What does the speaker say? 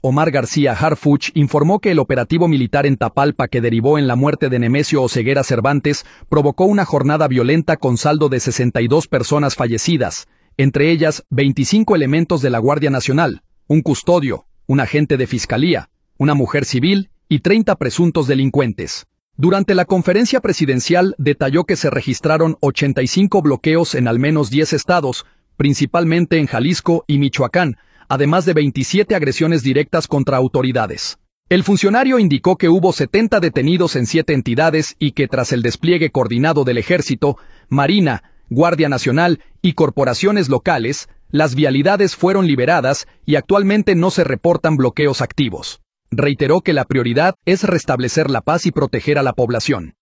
Omar García Harfuch, informó que el operativo militar en Tapalpa que derivó en la muerte de Nemesio Oseguera Cervantes provocó una jornada violenta con saldo de 62 personas fallecidas, entre ellas 25 elementos de la Guardia Nacional, un custodio, un agente de fiscalía, una mujer civil y 30 presuntos delincuentes. Durante la conferencia presidencial detalló que se registraron 85 bloqueos en al menos 10 estados, principalmente en Jalisco y Michoacán, además de 27 agresiones directas contra autoridades. El funcionario indicó que hubo 70 detenidos en 7 entidades y que tras el despliegue coordinado del Ejército, Marina, Guardia Nacional y corporaciones locales, las vialidades fueron liberadas y actualmente no se reportan bloqueos activos. Reiteró que la prioridad es restablecer la paz y proteger a la población.